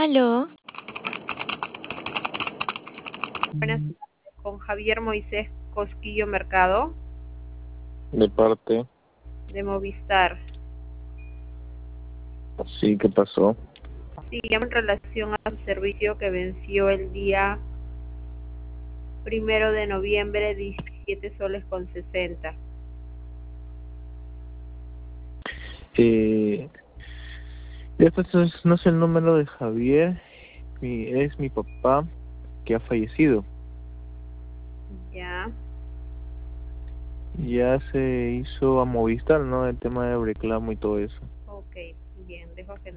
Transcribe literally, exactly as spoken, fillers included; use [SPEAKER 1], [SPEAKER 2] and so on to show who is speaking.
[SPEAKER 1] Aló,
[SPEAKER 2] Buenas tardes, con Javier Moisés Cosquillo Mercado,
[SPEAKER 3] De parte,
[SPEAKER 2] de Movistar.
[SPEAKER 3] sí, ¿qué pasó?
[SPEAKER 2] Sí, llamo en relación a su servicio que venció el día primero de noviembre, diecisiete soles con sesenta.
[SPEAKER 3] Eh, este es- no es el número de Javier, mi- es mi papá que ha fallecido.
[SPEAKER 2] Ya,
[SPEAKER 3] Ya se hizo a Movistar, ¿no? El tema de reclamo y todo eso.
[SPEAKER 2] ok, bien, dejo agendado.